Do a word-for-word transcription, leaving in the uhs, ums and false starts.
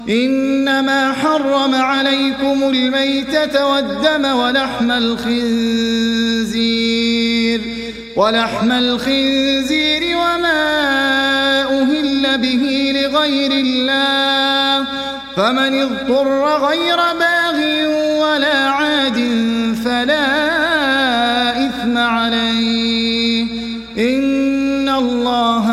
إنما حرم عليكم الميتة والدم ولحم الخنزير ولحم الخنزير وما أهل به لغير الله فمن اضطر غير باغ ولا عاد فلا إثم عليه إن الله